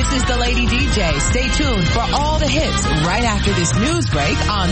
This is the Lady DJ. Stay tuned for all the hits right after this news break on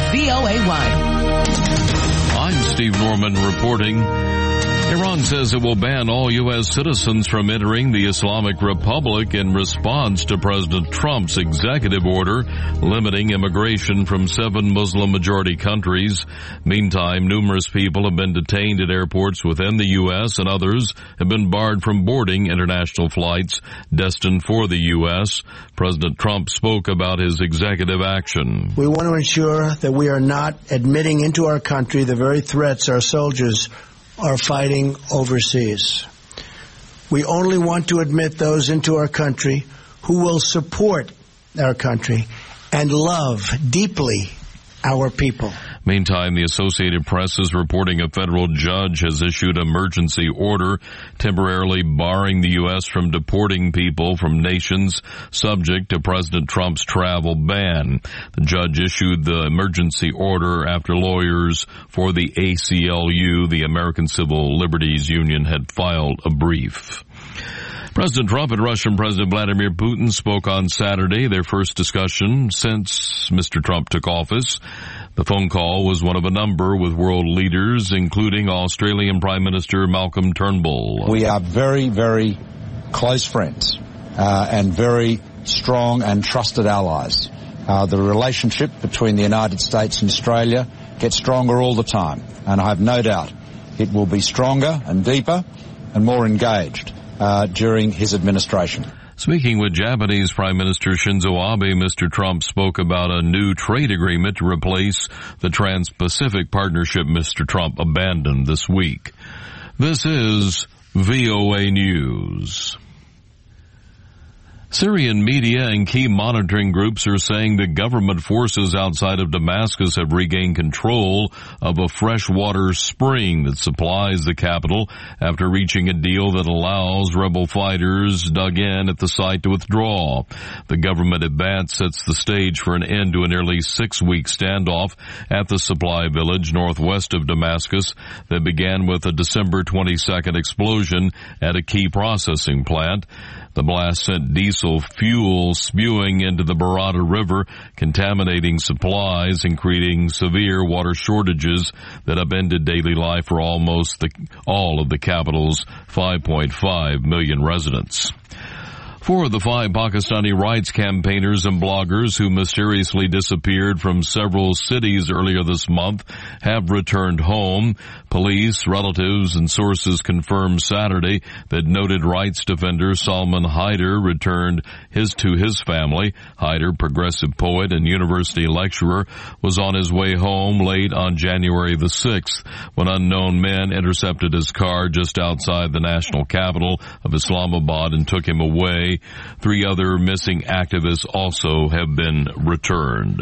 VOA1. I'm Steve Norman reporting. Iran says it will ban all U.S. citizens from entering the Islamic Republic in response to President Trump's executive order limiting immigration from 7 Muslim-majority countries. Meantime, numerous people have been detained at airports within the U.S. and others have been barred from boarding international flights destined for the U.S. President Trump spoke about his executive action. We want to ensure that we are not admitting into our country the very threats our soldiers are fighting overseas. We only want to admit those into our country who will support our country and love deeply our people. Meantime, the Associated Press is reporting a federal judge has issued an emergency order temporarily barring the U.S. from deporting people from nations subject to President Trump's travel ban. The judge issued the emergency order after lawyers for the ACLU, the American Civil Liberties Union, had filed a brief. President Trump and Russian President Vladimir Putin spoke on Saturday, their first discussion since Mr. Trump took office. The phone call was one of a number with world leaders, including Australian Prime Minister Malcolm Turnbull. We are very, very close friends and very strong and trusted allies. The relationship between the United States and Australia gets stronger all the time, and I have no doubt it will be stronger and deeper and more engaged during his administration. Speaking with Japanese Prime Minister Shinzo Abe, Mr. Trump spoke about a new trade agreement to replace the Trans-Pacific Partnership Mr. Trump abandoned this week. This is VOA News. Syrian media and key monitoring groups are saying that government forces outside of Damascus have regained control of a freshwater spring that supplies the capital after reaching a deal that allows rebel fighters dug in at the site to withdraw. The government advance sets the stage for an end to a nearly 6-week standoff at the supply village northwest of Damascus that began with a December 22nd explosion at a key processing plant. The blast sent diesel fuel spewing into the Barada River, contaminating supplies and creating severe water shortages that upended daily life for almost all of the capital's 5.5 million residents. 4 of the 5 Pakistani rights campaigners and bloggers who mysteriously disappeared from several cities earlier this month have returned home. Police, relatives, and sources confirmed Saturday that noted rights defender Salman Haider returned to his family. Haider, progressive poet and university lecturer, was on his way home late on January the 6th when unknown men intercepted his car just outside the national capital of Islamabad and took him away. 3 other missing activists also have been returned.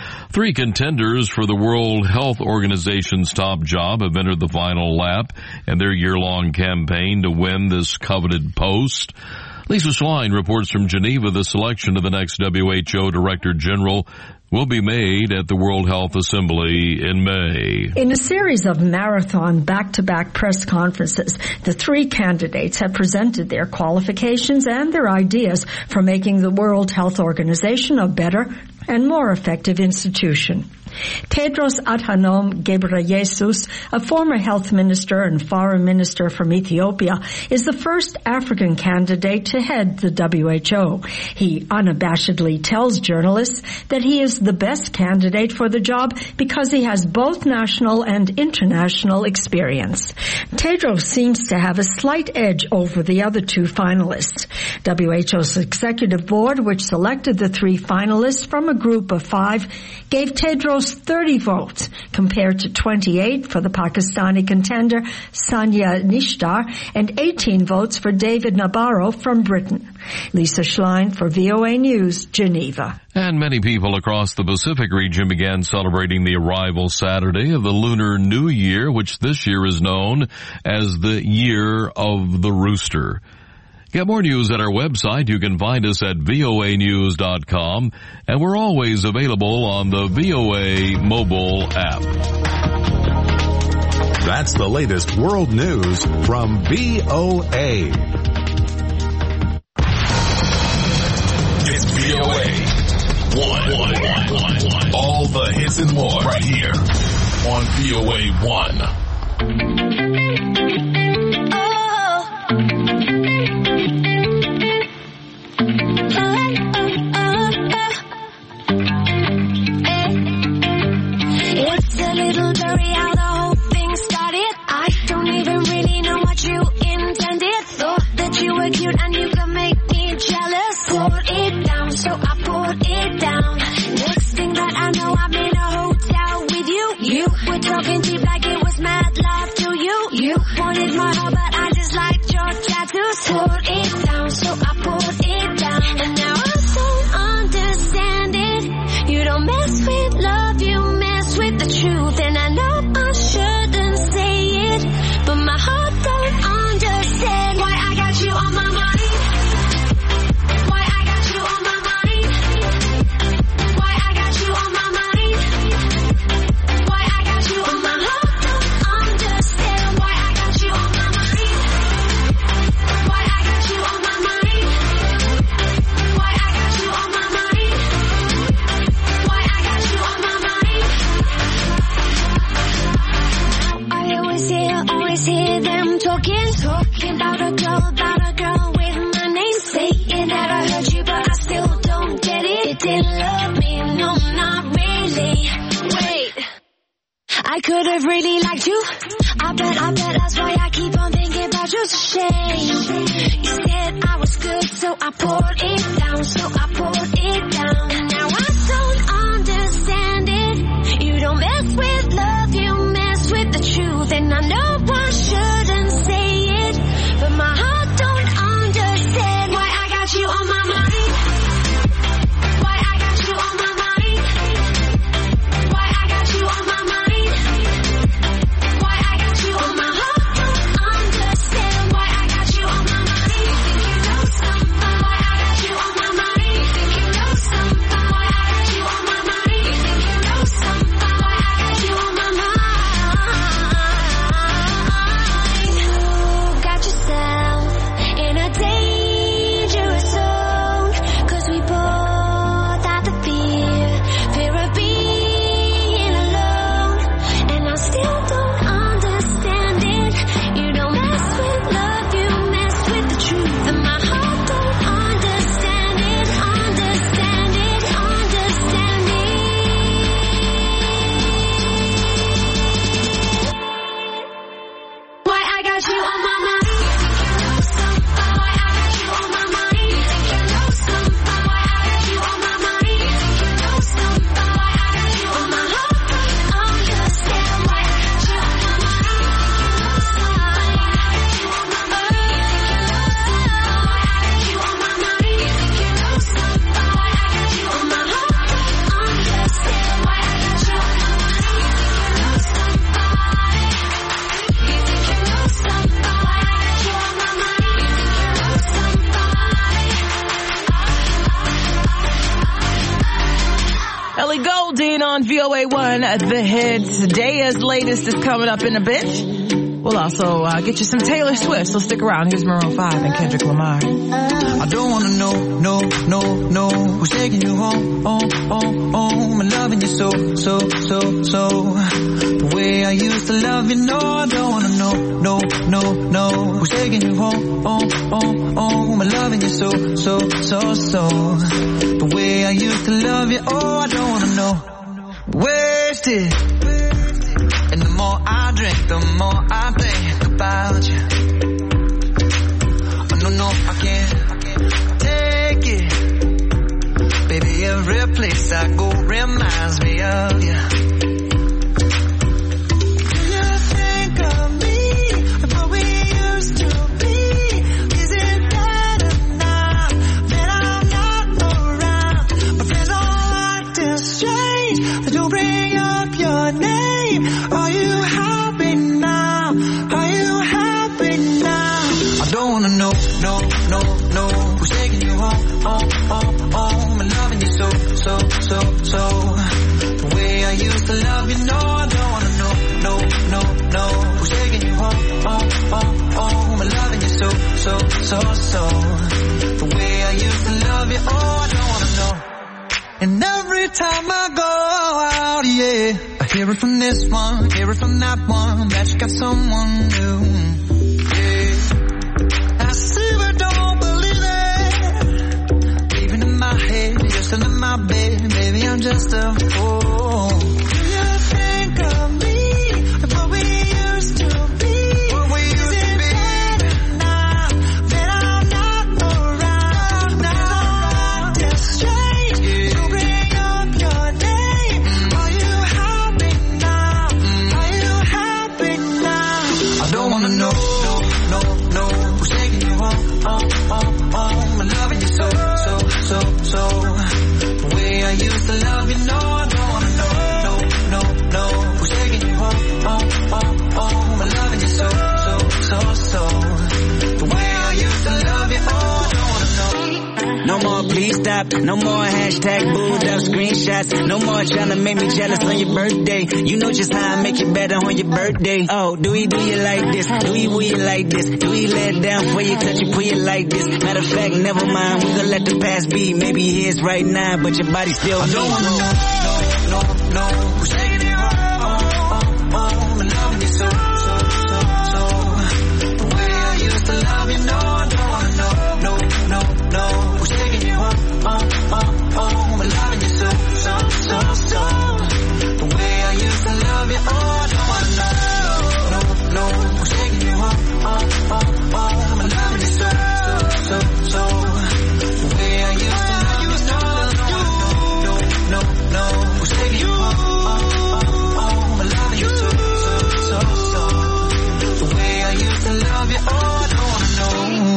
3 contenders for the World Health Organization's top job have entered the final lap in their year-long campaign to win this coveted post. Lisa Schlein reports from Geneva the selection of the next WHO Director General will be made at the World Health Assembly in May. In a series of marathon back-to-back press conferences, the 3 candidates have presented their qualifications and their ideas for making the World Health Organization a better and more effective institution. Tedros Adhanom Ghebreyesus, a former health minister and foreign minister from Ethiopia, is the first African candidate to head the WHO. He unabashedly tells journalists that he is the best candidate for the job because he has both national and international experience. Tedros seems to have a slight edge over the other 2 finalists. WHO's executive board, which selected the 3 finalists from a group of 5, gave Tedros 30 votes compared to 28 for the Pakistani contender Sania Nishtar and 18 votes for David Nabarro from Britain. Lisa Schlein for VOA News, Geneva. And many people across the Pacific region began celebrating the arrival Saturday of the Lunar New Year, which this year is known as the Year of the Rooster. Get more news at our website. You can find us at voanews.com, and we're always available on the VOA mobile app. That's the latest world news from VOA. This and more right here on VOA 1. The hits. Daya's latest is coming up in a bit. We'll also get you some Taylor Swift, so stick around. Here's Maroon 5 and Kendrick Lamar. I don't wanna know who's taking you home, home, and loving you so. The way I used to love you, no, I don't wanna know who's taking you home, home, and loving you so. The way I used to love you, oh, I don't wanna know. Wasted, and the more I drink, the more I think about you. Oh, no, I can't take it. Baby, every place I go reminds me of you. So, the way I used to love you, no, I don't wanna know, who's taking you home, and loving you so. The way I used to love you, oh, I don't wanna know. And every time I go out, yeah. I hear it from this one, hear it from that one, that you got someone new. Yeah. I see but don't believe it. Even in my head, you're still in my bed, baby, I'm just a fool. Do you think of me? What we used to be? What we used to be? Now that I'm not around, now it's strange to bring up your name. Are you happy now? Are you happy now? I don't wanna know, no, who's taking you home, I'm loving you so. The way I used to love you, no, I don't wanna know, no, who's taking you home, I'm loving you so. The way I used to love you, oh, I don't wanna know. No more please stop, no more hashtag booed up screenshots, no more trying to make me jealous on your birthday. You know just how I make you better on your birthday. Oh, do you like this? Do you like this? Do you let it down for you, touch you, pull you like this? Matter of fact, never mind, we gonna let the past be. Maybe here's right now, but your body still I don't wanna know, who's taking you home, I'm loving you so. The way I used to love you, no, I don't wanna know, who's taking you home, I'm loving you so. The way I used to love you, oh, I don't wanna know, who's taking you home, I'm loving you so. The way I used to love you, no, who's taking you home, I'm loving you so. The way I used to love you, oh, I don't wanna know.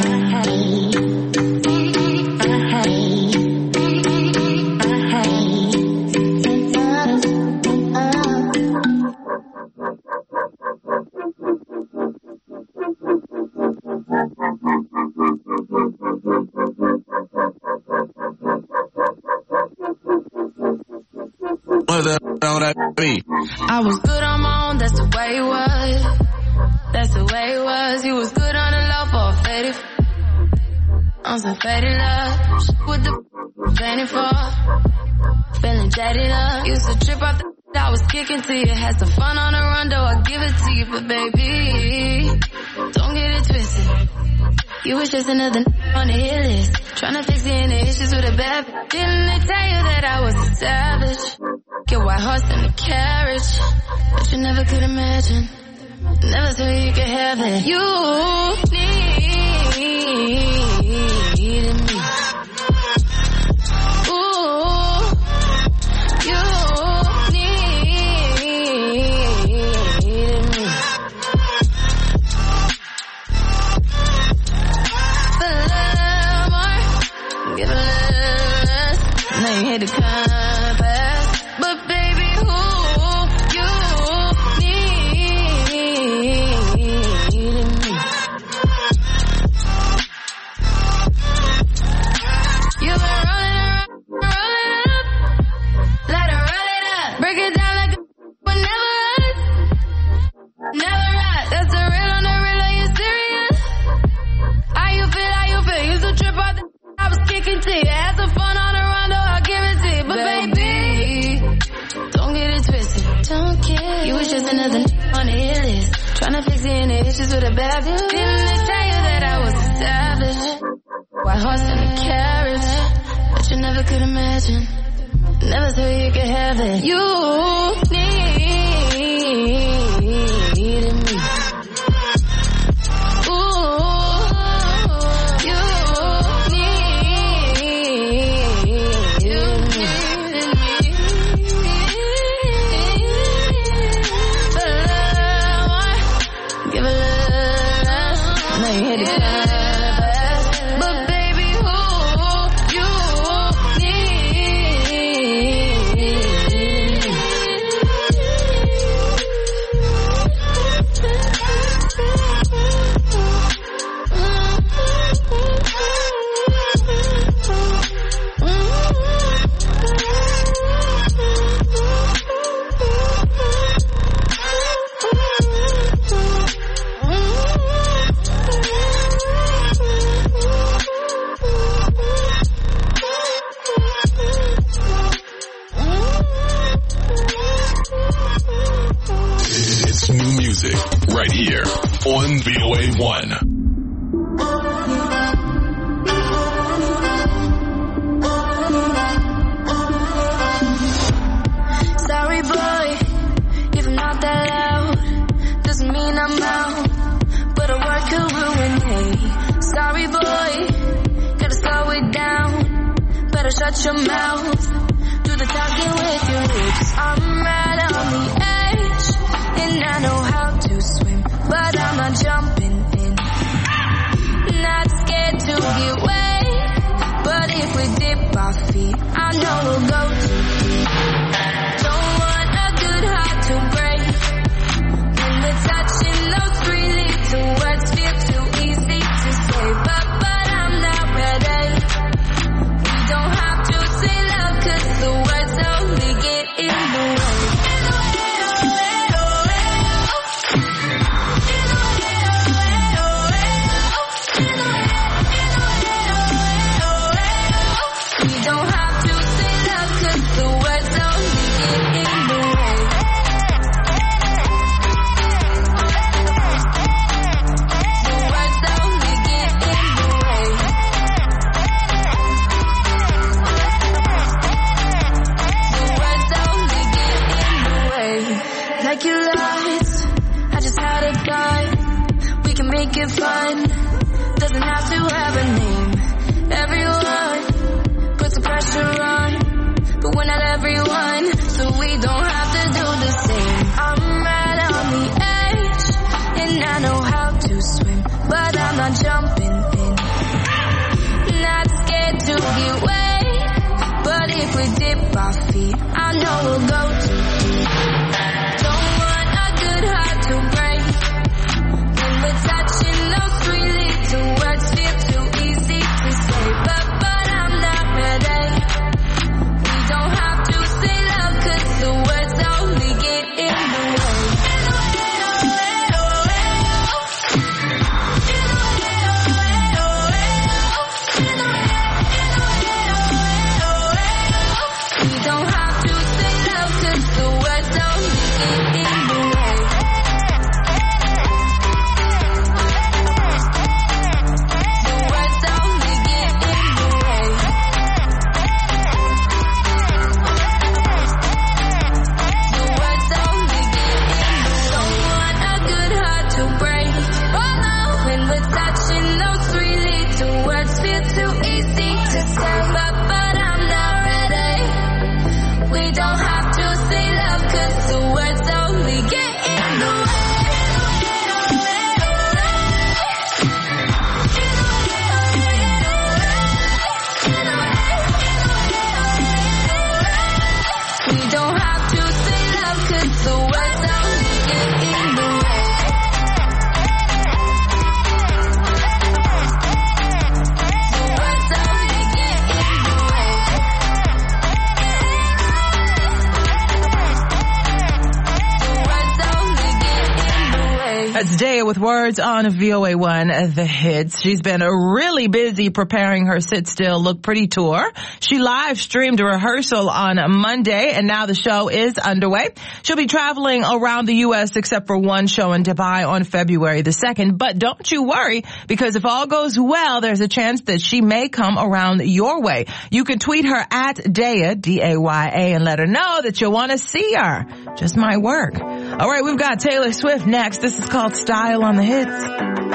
I was good on my own, that's the way it was. That's the way it was. You was good on the low for a faded. On some faded love. With the fainting for. Feeling jaded up. Used to trip off the I was kicking to you. Had some fun on the run, though I give it to you. But baby, don't get it twisted. You was just another on the hit list. Tryna fix any issues with a bad. Didn't they tell you that I was a savage? Get white horse in the carriage, but you never could imagine. Never thought you could have it. You needed me. Ooh, you needed me. A little more, give a little less. Now you hit the compass. But baby, who you needed me. You've been rolling up, let her roll it up. Break it down like a but never us. That's the real on the real, are you serious? How you feel? Used to trip off the I was kicking to you. Had some fun on the run, though I'll give it to you. But baby, don't get it twisted. Don't care. You was just another on the hit list. Tryna fix any issues with a bad bitch. Didn't they tell you that I was a savage? White horse in the carriage, but you never could imagine. Never thought you could have it. You needed me. But baby, who you need? music right here on VOA1. Sorry boy, if I'm not that loud, doesn't mean I'm out, but a word could ruin me. Sorry boy, gotta slow it down, better shut your mouth, do the talking with your lips. I'm right on the edge, and I know how to swim, but I'm not jumping in, not scared to get wet, but if we dip our feet, I know we'll go too deep. Don't want a good heart to break, when we're touching those three little words feel too easy to say, but I'm not ready. We don't have to say love, 'cause the words only get in the way. We don't have to say love, 'cause the words only get in the way. The words only get in the way. The words only get in the way. Like your lights, I just had a thought. We can make it fun, doesn't have to have a name. Everyone puts the pressure on, but we're not everyone, so we don't have to do the same. I'm right on the edge, and I know how to swim, but I'm not jumping in, not scared to get wet, but if we dip our feet, I know we'll go too deep. Don't want a good heart to break, when we're touching those three little words feel too easy to say, but I'm not ready. We don't have to say love, 'cause the words only get in the way. We don't have to say love, 'cause the words only get in the way. The words only get in the way. The words only get in the way. Don't want a good heart to break, oh no, when we're touching those three little words feel too easy to say, but I'm not ready. We don't have to say love, 'cause the words only get in the way. We don't have to say love, 'cause the words only get in the way. The words only get in the way. The words only get in the way. That's Daya with words on VOA1, The Hits. She's been really busy preparing her Sit Still Look Pretty tour. She live streamed a rehearsal on Monday, and now the show is underway. She'll be traveling around the U.S. except for one show in Dubai on February the 2nd. But don't you worry, because if all goes well, there's a chance that she may come around your way. You can tweet her at Daya, D-A-Y-A, and let her know that you want to see her. Just might work. All right, we've got Taylor Swift next. This is called Style on the Hits.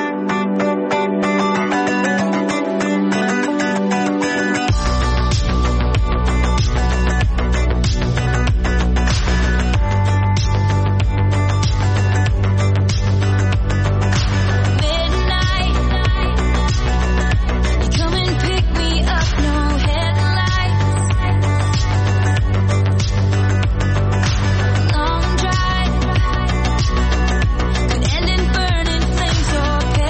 Long drive could end in burning flames or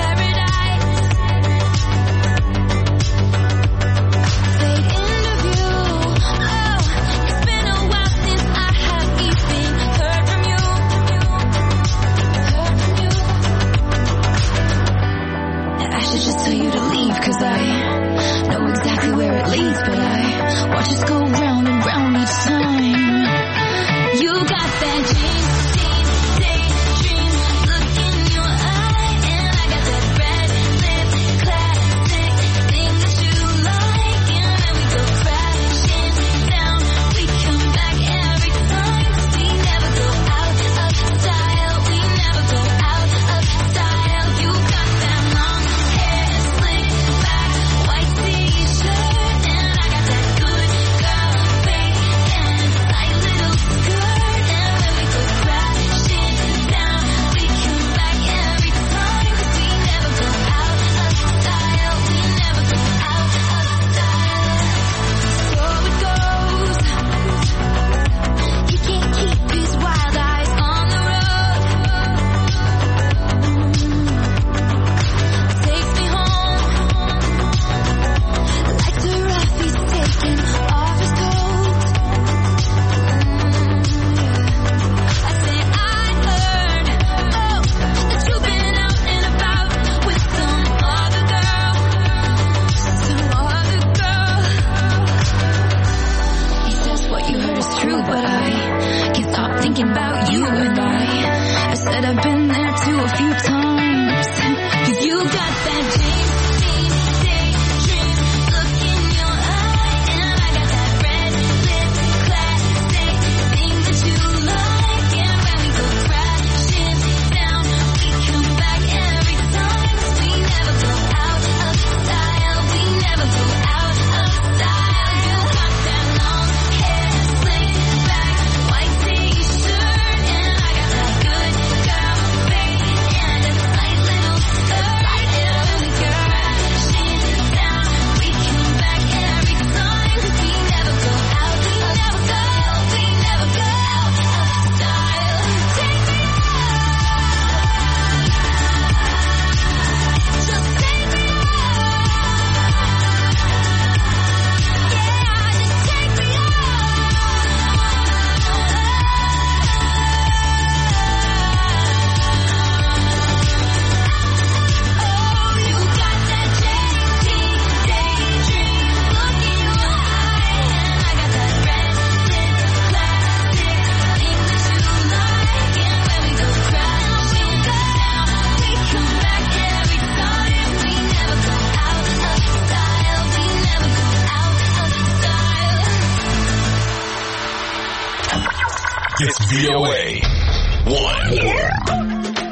It's VOA 1.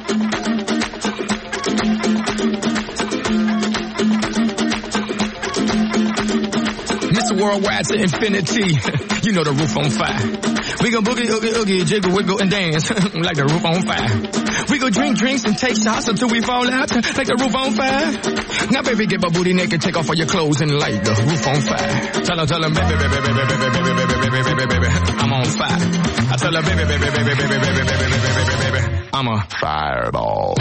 Worldwide to infinity. You know the roof on fire. We gon' boogie, oogie, oogie, jiggle, wiggle, and dance like the roof on fire. We gon' drink drinks and take shots until we fall out like the roof on fire. Now, baby, get my booty naked, take off all your clothes and light the roof on fire. Tell her, baby, baby, baby, baby, baby, baby, baby, baby, baby, baby, I'm on fire. I tell her, baby, baby, baby, baby, baby, baby, baby, baby, baby, baby, I'm a fireball.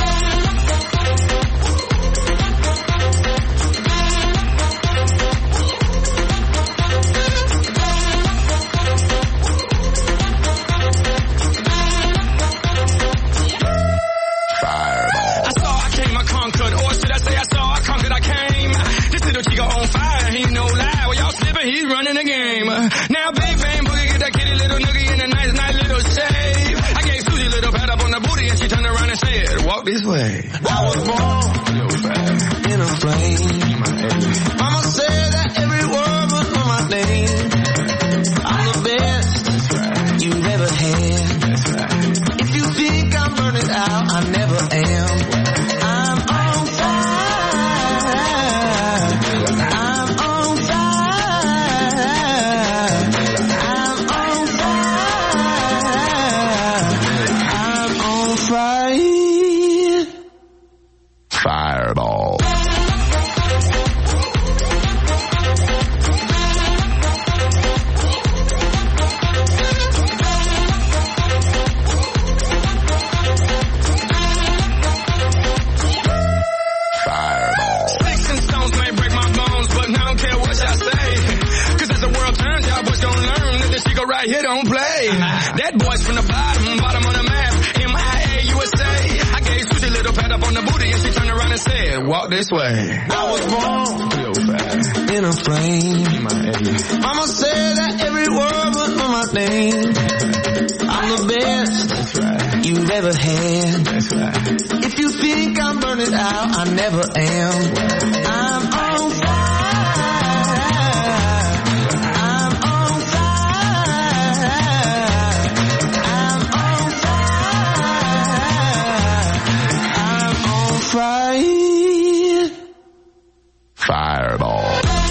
He's running the game. Now big bang boogie, get that kitty little noogie in a nice little shave. I gave Susie a little pat up on the booty and she turned around and said, walk this way. I was born in a flame. Mama said that every word was on my name. I'm the best you've ever had. If you think I'm burning out, I never am. I'm on fire. Fireball. Sticks and stones may break my bones, but I don't care what y'all say. Cause as the world turns, y'all boys gon' learn that this nigga right here don't play. That boy's from the bottom of the map. MIA, USA. I gave Susie a little pat up on the booty and she turned around and said, walk this way. I was born in a flame. Mama said that every word was on my name. I'm the best you've ever had. If you think I'm burning out, I never am. I'm on fire. I'm on fire. I'm on fire. I'm on fire. Fireball.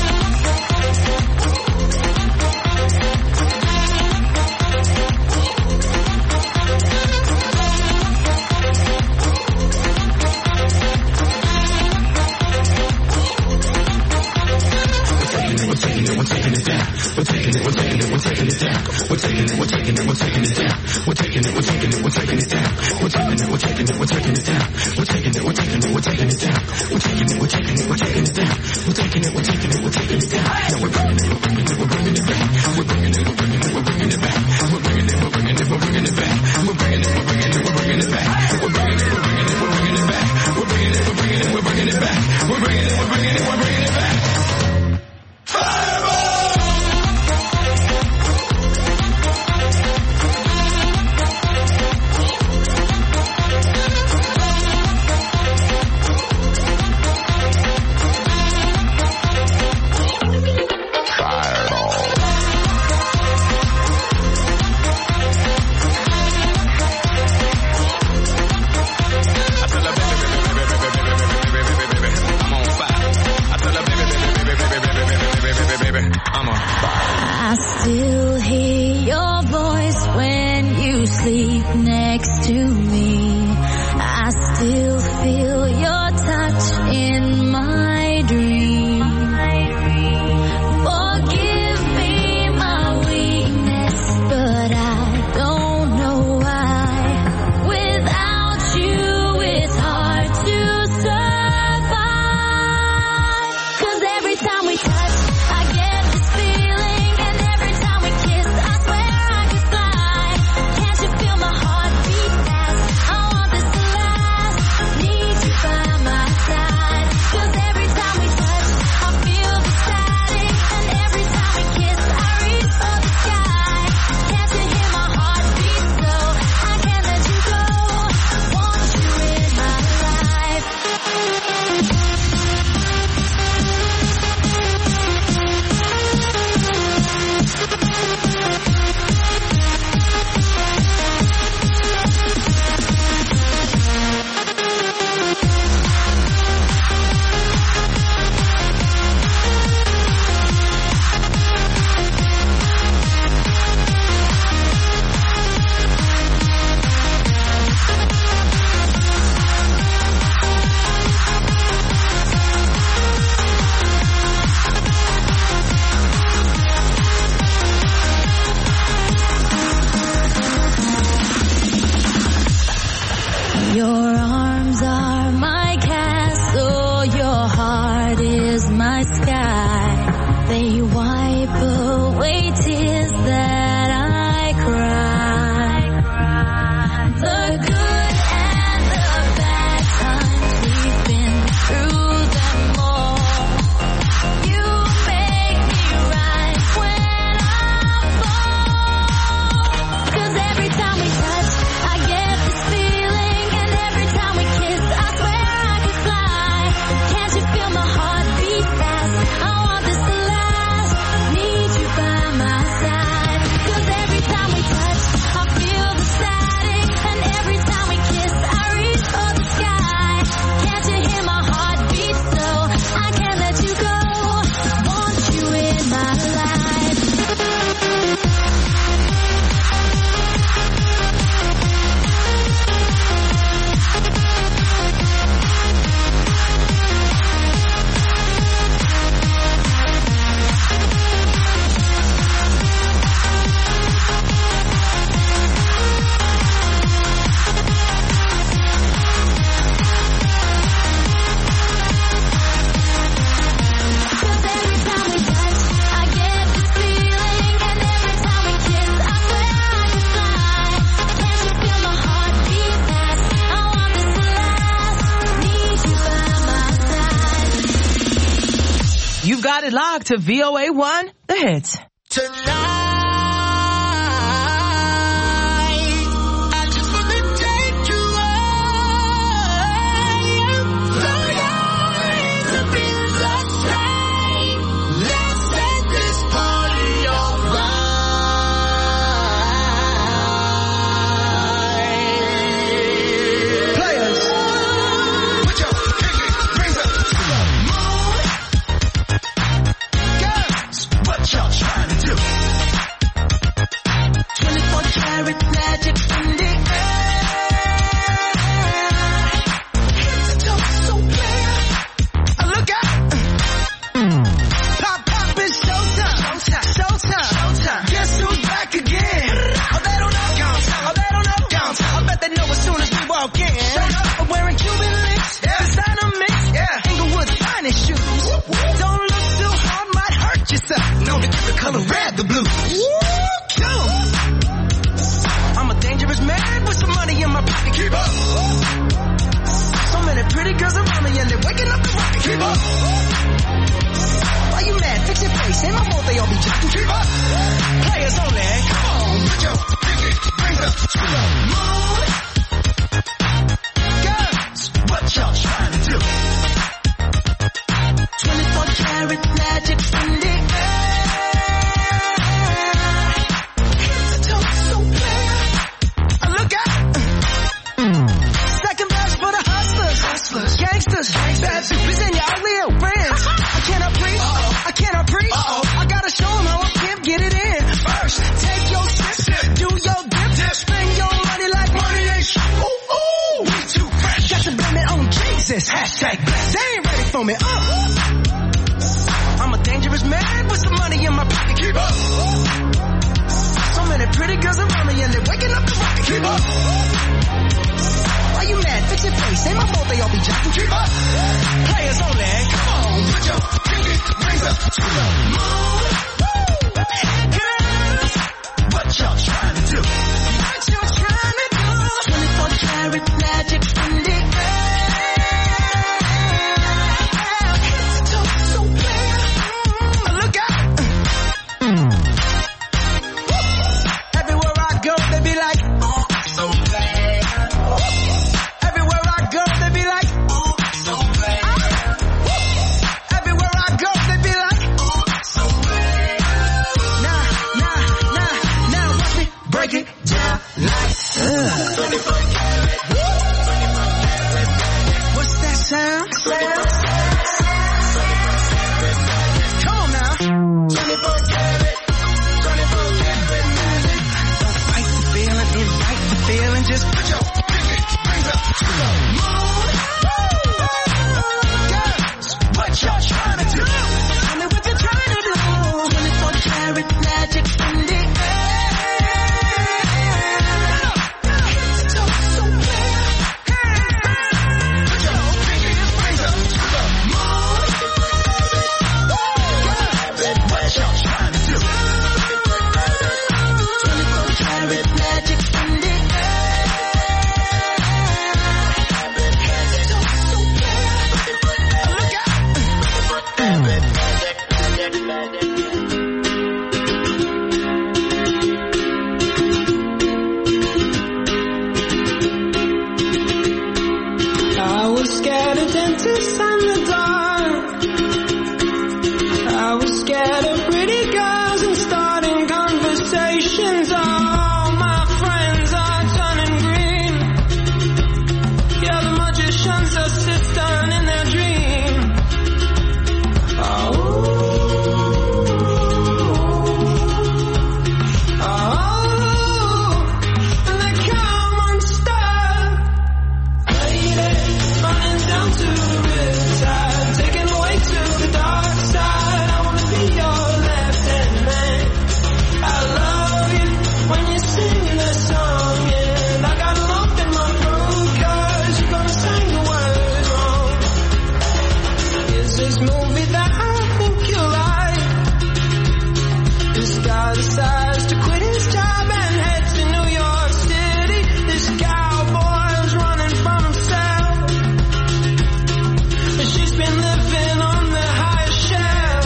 We're taking it down. We're taking it down. We're taking it down. We're taking it down. We're taking it down. We're taking it down. We're taking it down. We're taking it down. We're taking it down. We're taking it down. We're taking it down. We're taking it down. Now we're bringing it back. We're bringing it back. We're bringing it back. We're bringing it back. We're bringing it back. We're bringing it back. We're bringing it back. We're bringing it back. We're bringing it back. We're bringing it back. We're bringing it back. We're bringing it back. I still hear your voice when you sleep next to me. I still feel your touch in my dream. Forgive me my weakness, but I don't know why. Without you, it's hard to survive. 'Cause every time we touch, I get this feeling, and every time we may wipe away tears that I cry. The good and the bad times, we've been through them all. You make me rise when I fall. 'Cause every time we touch, I get this feeling, and every time we kiss, I swear I could fly. Can't you feel my heart beat fast? I want this to last. Need you by my side. 'Cause every time we touch, I feel the static, and every time we kiss, I reach for the sky. Can't you hear my heart beat so I can't let you go? Want you in my life. Cause every time we touch, I get this feeling, and every time we kiss, I swear I could fly. Can't you feel my heart beat fast? I want this to last. Need you by my side. You've got it locked to VOA1, the hits. guy decides to quit his job and head to New York City. This cowboy's running from himself. She's been living on the highest shelf.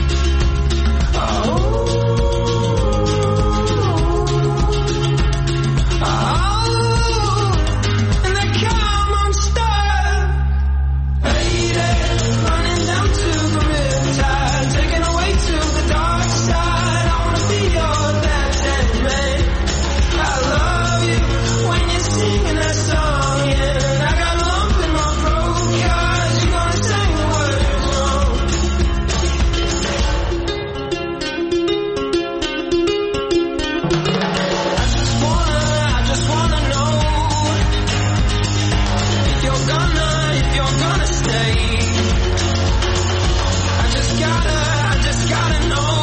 And they come unstuck. Lady, running down to the riptide, taken away to the dark side. I wanna be your left-hand man. I love you when you're singing that song, yeah. I got a lump in my throat 'cause you're gonna sing the words wrong. I just wanna know if you're gonna stay. I just gotta know.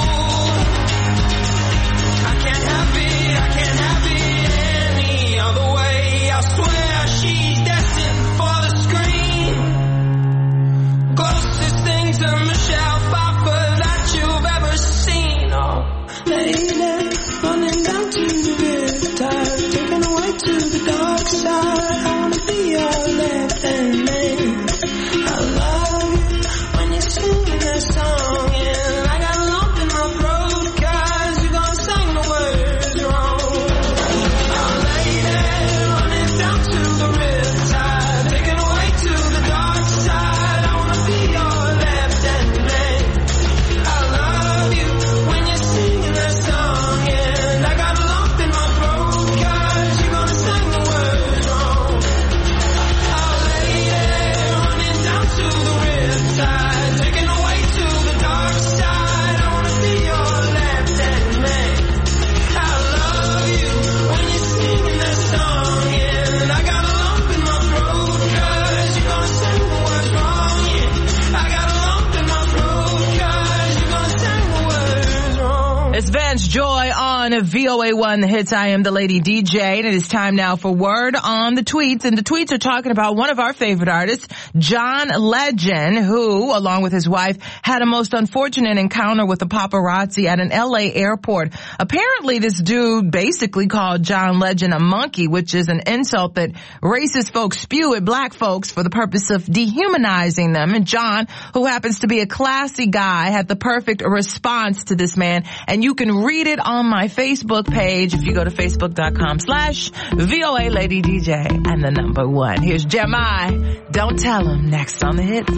I can't have it any other way. I swear she's destined for the screen. Closest thing to Michelle Pfeiffer that you've ever seen. Oh, lady, running down to the riptide, taken away to the dark side. I wanna be your left-hand man. I love you when you're singing that song, yeah. I got a lump in my throat 'cause you're gonna sing the words wrong. Oh, lady, running down to the riptide, taken away to the dark side. I wanna be your left-hand man. I love you when you're singing that song, yeah. I got a lump in my throat 'cause you're gonna sing the words wrong. Oh, lady, running down to the riptide, taken away to the dark side. I wanna be your left-hand man. I love you when you're singing that song, yeah. I got a lump in my throat 'cause you're gonna sing the words wrong, yeah. I got a lump in my throat 'cause you're gonna sing the words wrong. It's Vance Joy on VOA1 The Hits. I am the Lady DJ, and it is time now for Word on the Tweets. And the tweets are talking about one of our favorite artists, John Legend, who, along with his wife, had a most unfortunate encounter with a paparazzi at an LA airport. Apparently, this dude basically called John Legend a monkey, which is an insult that racist folks spew at black folks for the purpose of dehumanizing them. And John, who happens to be a classy guy, had the perfect response to this man. And you can read it on my Facebook page if you go to facebook.com/VOA Lady DJ and the number 1. Here's Jeremiah, Don't Tell Him, next on the Hits.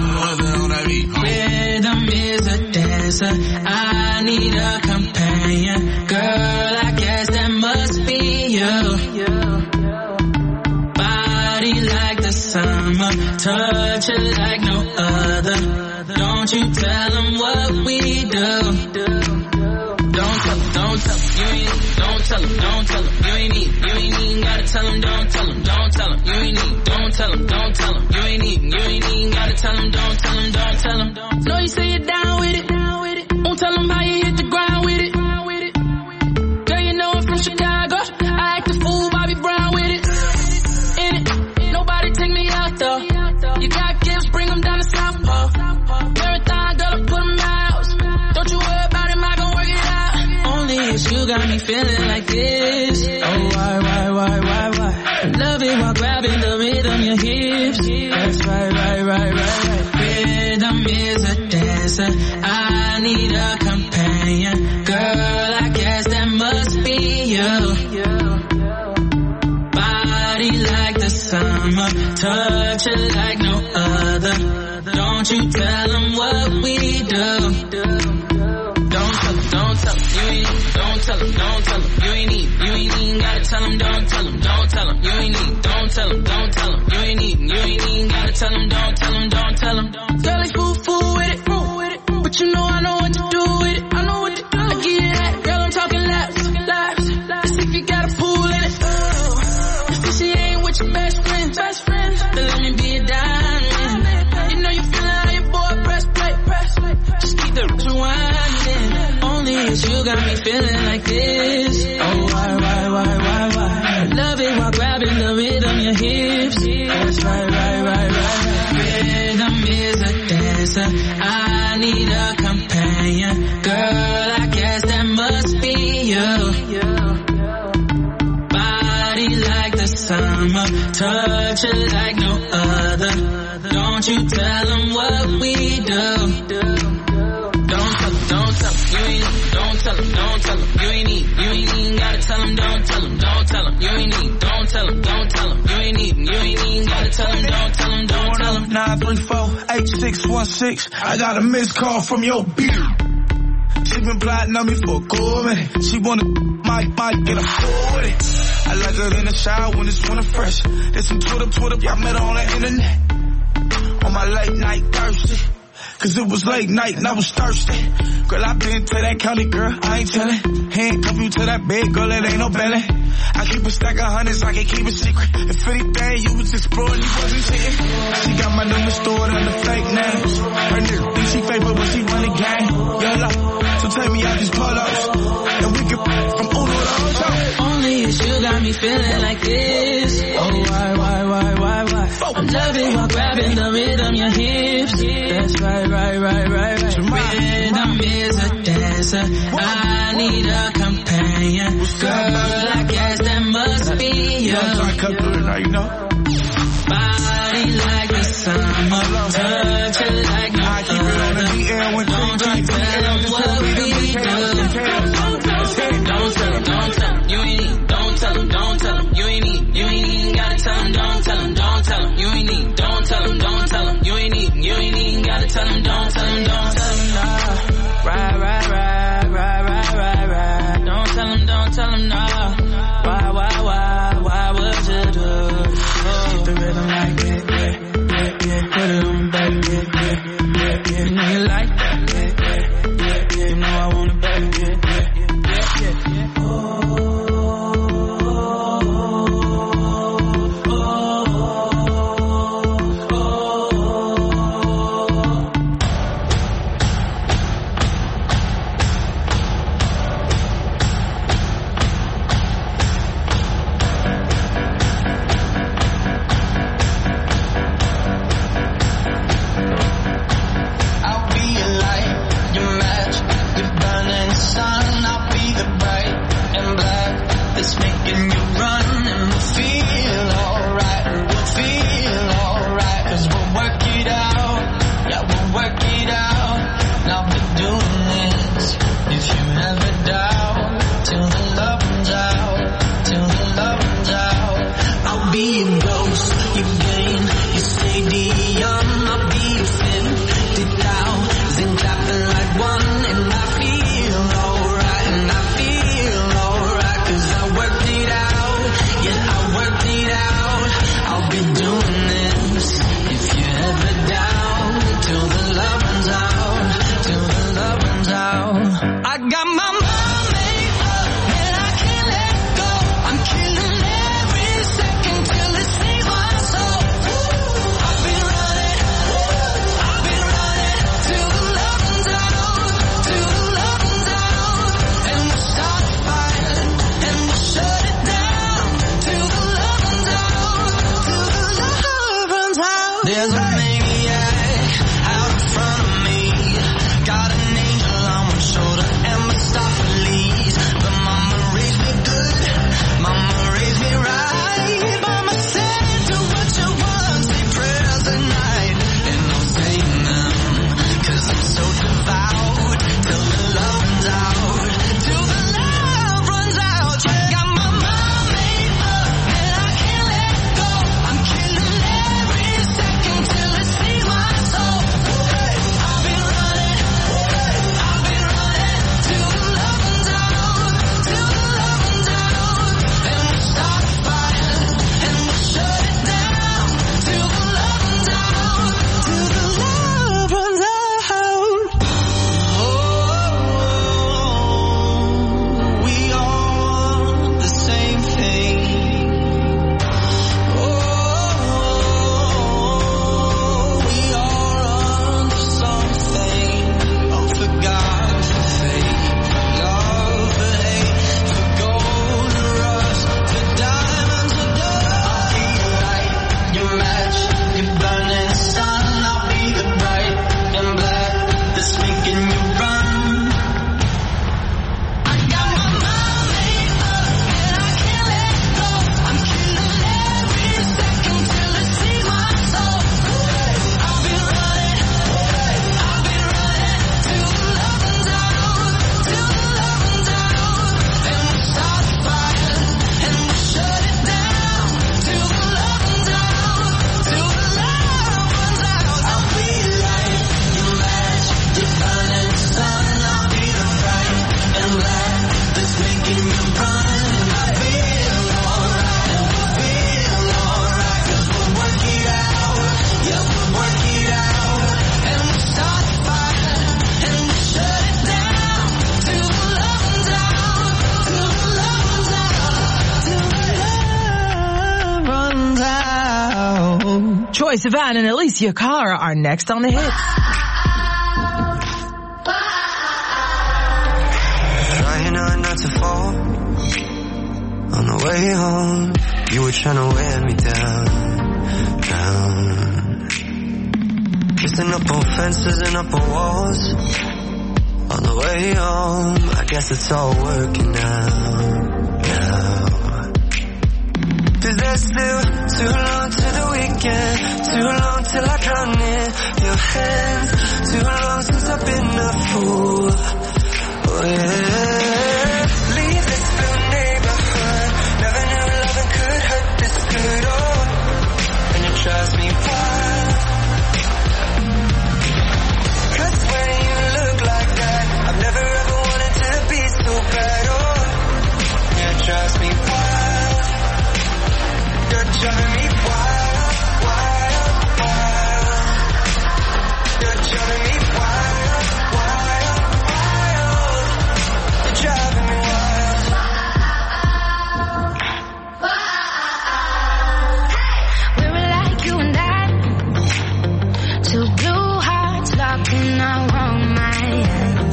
Rhythm is a dancer, I need a companion. Girl, I guess that must be you. Body like the summer, touch it like no other. Don't you tell them what we do. Don't tell them, you ain't, don't tell them, you ain't even gotta tell them, don't tell them, you ain't even, don't tell them, you ain't even gotta tell them, don't tell them. Know you say you're down with it, won't tell them how you hit the ground with it. Girl, you know I'm from Chicago, I act a fool, Bobby Brown with it. In it, nobody take me out though. You got gifts, bring them down to South Pole. Marathon, girl, I put them out. Don't you worry about him, I gon' work it out. Only if you got me feeling like this. Oh, why? Love it while grabbing the rhythm, your hips. That's right. Rhythm is a dancer, I need a companion. Girl, I guess that must be you. Body like the summer, touch it like no other. Don't you tell them what we do. Don't tell them, you ain't, don't tell them, you ain't even gotta tell them, don't tell them, you ain't even, don't tell them, you ain't even gotta tell them, don't tell them. Girl, it's fool with it, but you know I know what to do with it, I give you that, girl, I'm talking laps. Let's see if you got a pool in it. If she ain't with your best friend, then let me be a diamond. You know you feelin' how your boy press play, just keep the rewinding. Only if you got me feeling like this. Oh, why? Love it while grabbing the rhythm, your hips. That's right. Rhythm is a dancer, I need a companion. Girl, I guess that must summer, touch it like no other. Don't you tell them what we do. Don't tell them, don't tell them, you ain't need. Don't tell them, don't tell them, you ain't need. You ain't even gotta tell them, don't tell them, don't tell them, you ain't need. Don't tell them, don't tell them, you ain't need. You ain't even gotta tell them, don't tell them, don't tell them. 934-8616, I got a missed call from your beer. She been plotting on me for a cool minute. She wanna might get a fool with it. I like her in the shower when it's winter fresh. There's some Twitter, I met her on the internet. On my late night thirsty. Cause it was late night and I was thirsty. Girl, I been to that county, girl, I ain't tellin'. Handcuff you to that bed, girl, it ain't no belly. I keep a stack of hundreds, I can keep it secret. If anything, you was exploring, you wasn't cheating. She got my number stored under fake names. Her nigga think she fake, but when she run the game, yellow. So take me out these pull-ups, and we can from Uno to Ocho. Only you got me feeling like this. Oh, why? I'm loving while grabbing the rhythm, your hips. That's right. Rhythm is a dancer. I need a companion. Girl, I guess that must be you. Body like the summer, touch it like no other. Don't you tell them what we do. Don't tell them, you ain't need. Don't tell them, you ain't need. You ain't even gotta tell them, don't tell them, you ain't need. Don't tell them, you ain't need. You ain't even gotta tell them, don't tell them, nah. Right. Don't tell them, nah. Why would you do? Keep the rhythm like that, yeah. Put it on, baby, yeah. You know you like that, yeah. You know I want it, baby, yeah. Shoulder and my style. Troye Sivan and Alicia Cara are next on the hits. Trying not to fall. On the way home, you were trying to wear me down. Kissing up on fences and up on walls. On the way home, I guess it's all working out now. 'Cause there's still too long to the weekend, too long till I drown in your hands, too long since I've been a fool. Oh yeah. Leave this blue neighborhood, never knew loving could hurt this good. Oh, and it drives me wild. 'Cause when you look like that, I've never ever wanted to be so bad. Oh, yeah, it drives me wild. You're driving me wild, wild, wild. You're driving me wild, wild, wild. You're driving me wild. We were like you and I, two blue hearts locked in our own minds.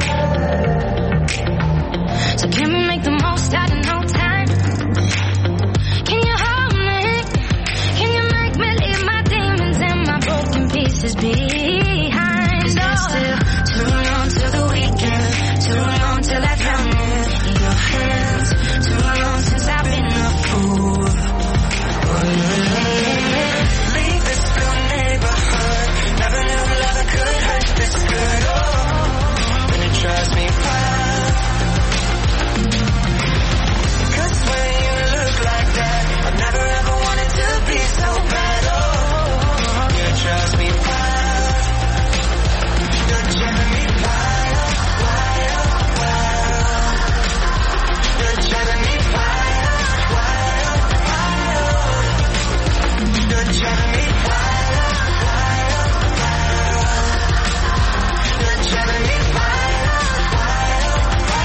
So can we make the most out of no time? Can you hold me? Can you make me leave my demons and my broken pieces behind? Is there still too long till the weekend? Too long till I drown in your hands. Too long since I've been a fool. Oh, yeah. Leave this blue neighborhood, never knew love could hurt this good. Oh, and it drives me wild. 'Cause when you look like that, I've never ever wanted to be so bad. Oh, it drives me wild. You're driving me wild, wild, wild. You're driving me wild, wild, wild. You're driving me wild, wild, wild. You're driving me wild, wild,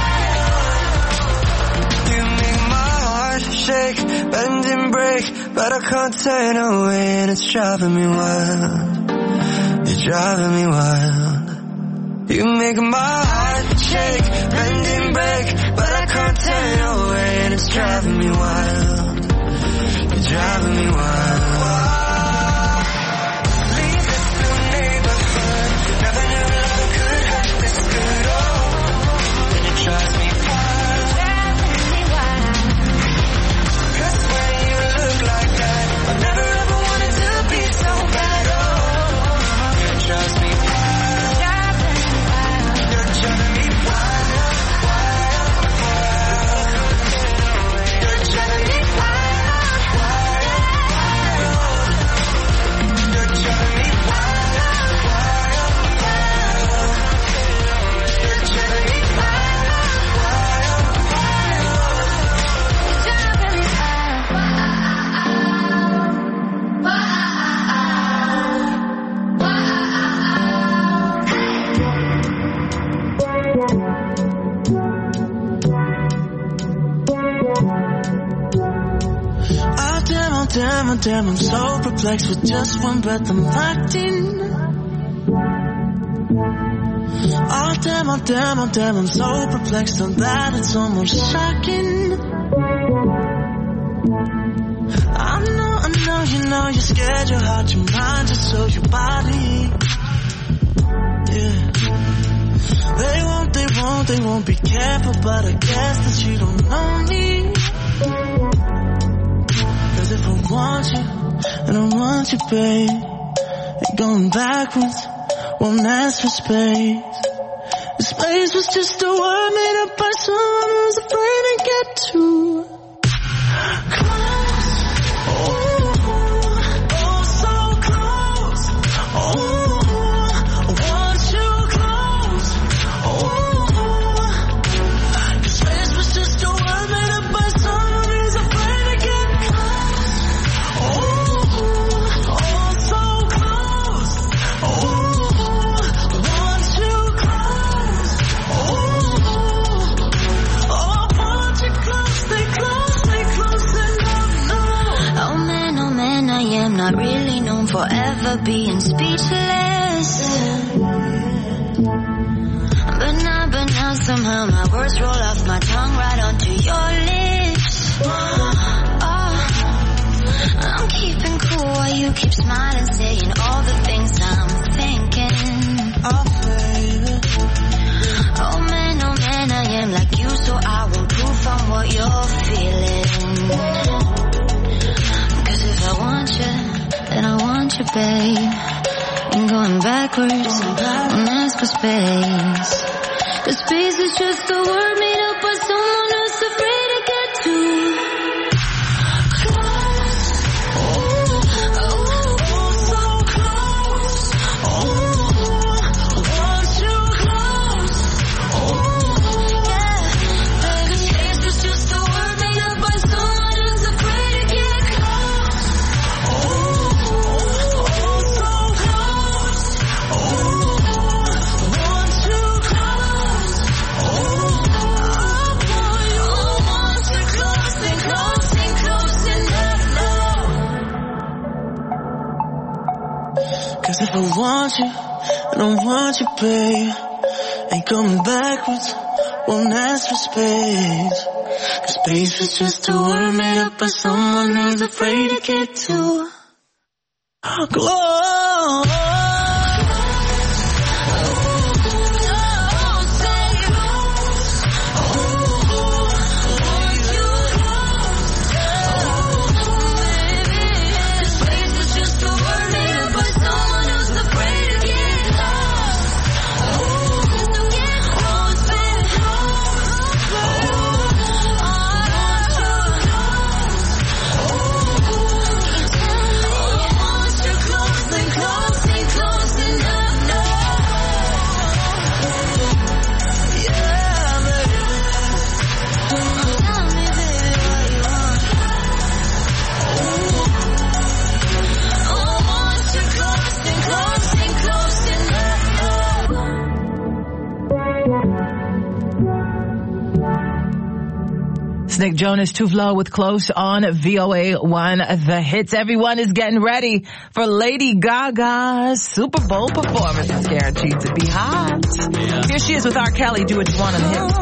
wild. You make my heart shake, bend and break, but I can't turn away, and it's driving me wild. You're driving me wild. You make my heart shake, bend and break, but I can't turn away, and it's driving me wild. You're driving me wild. Leave this blue neighborhood, never knew love could hurt this good. Oh, and it drives me wild. Cause when you look like that, I've never ever wanted to be so bad. Oh, it drives me wild. You're driving me wild, wild, wild. You're driving me wild, wild, wild. You're driving me wild, wild, wild. You're driving me wild, wild, wild. You're driving me Oh damn, I'm so perplexed. With just one breath I'm locked in. Oh damn, I'm so perplexed on that it's almost shocking. I know, you know you're scared, your heart, your mind, just so your body. Yeah. They won't be careful, but I guess that you don't know me. Cause if I want you, and I want you, babe, ain't going backwards, won't ask for space. The space was just a word made up by someone who's afraid to get too close. Oh, so close. Oh, I want you close. Oh, the space was just a word made up by someone who's afraid to get close. Oh, so close. Oh, I want you close. Oh, forever being speechless. But now somehow my words roll off my tongue right onto your lips. I'm keeping cool while you keep smiling, saying all the things I'm thinking. Oh man, I am like you, so I won't prove I'm what you're feeling. Cause if I want you, then I want you, babe. Ain't going backwards, won't ask for space. Cause space is just a word made up by someone who's afraid to get too Cause if I want you, I don't want you, babe. Ain't coming backwards, won't ask for space. Cause space is just a word made up by someone who's afraid to get too close. Nick Jonas, Tuflo with Close on VOA1 The Hits. Everyone is getting ready for Lady Gaga's Super Bowl performance. It's guaranteed to be hot. Yeah. Here she is with R. Kelly, Do What You Want on the Hits.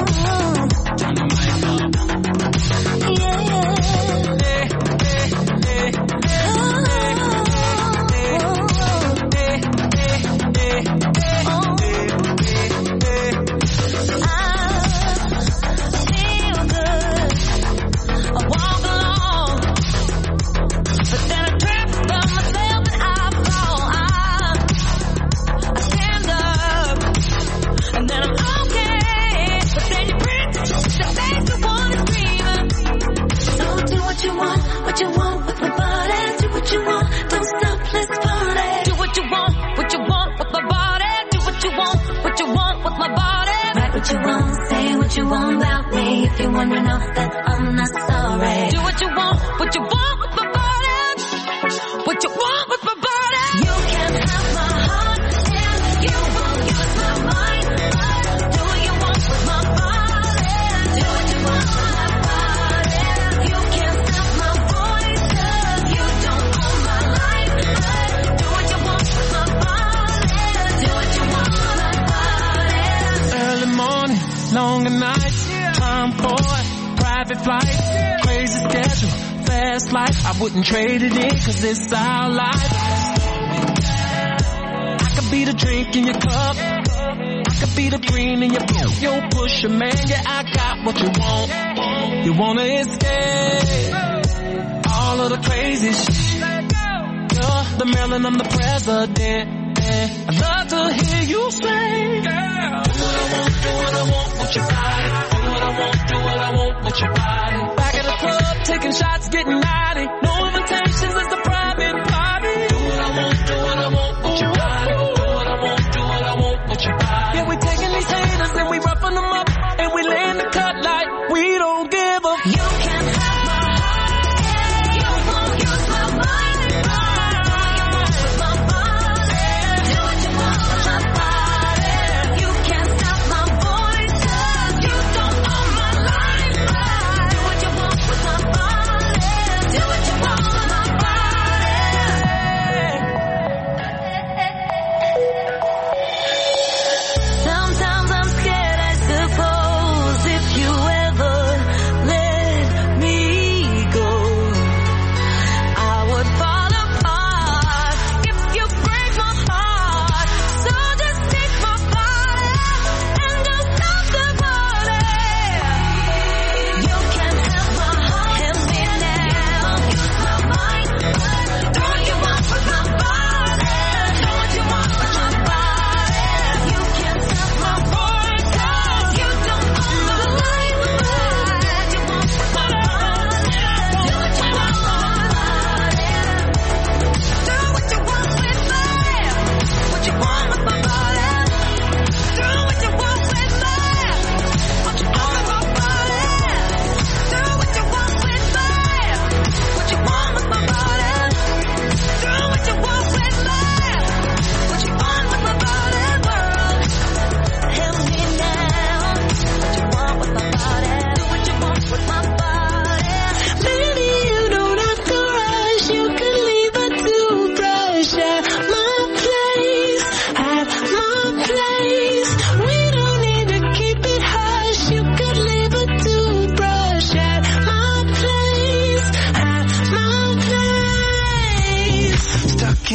What you want about me, if you wanna know that I'm not sorry. Do what you want with my body. What you want with my body. You can have my heart and you won't use my mind. Do what you want with my body. Do what you want with my body. You can't stop my voice, you don't own my life. Do what you want with my body. Do what you want with my body. Early morning, long at night. Boy, private flight, crazy schedule, fast life. I wouldn't trade it in, cause it's our life. I could be the drink in your cup, I could be the green in your boot. Yo, push your man, yeah, I got what you want. You wanna escape all of the crazy shit. You're the Maryland, I'm the president. I'd love to hear you say, girl, do what I want with your body. Do what I want with your body. Back at the club, taking shots, getting naughty. No invitations, it's a private party. Do what I want with your body. Do what I want with your body. Yeah, we taking these haters and we roughing them up. And we laying the cut like we don't give a. You can have my heart and you won't use my mind. Do what you want with my body. You can't stop my voice. You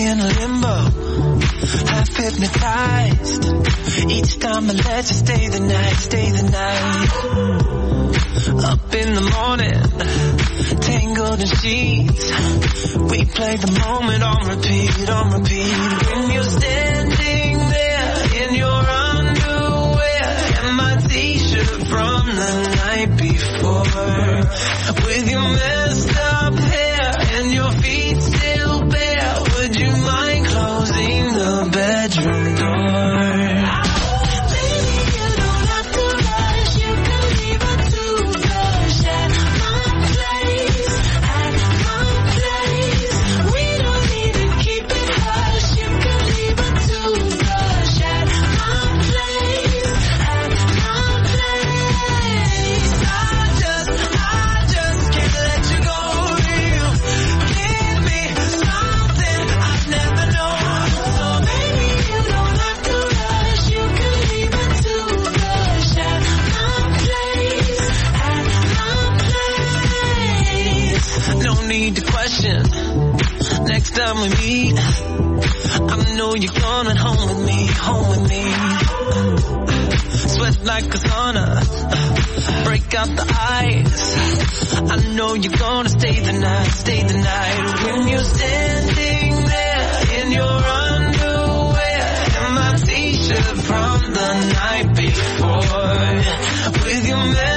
in limbo, half hypnotized. Each time I let you stay the night. Up in the morning, tangled in sheets. We play the moment on repeat. When you're standing there in your underwear and my t-shirt from the night before, with your messed up hair and your feet still bare, would you mind closing the bedroom door? Next time we meet, I know you're coming home with me. Sweat like a sauna, break out the ice. I know you're gonna stay the night. When you're standing there in your underwear and my t-shirt from the night before, with your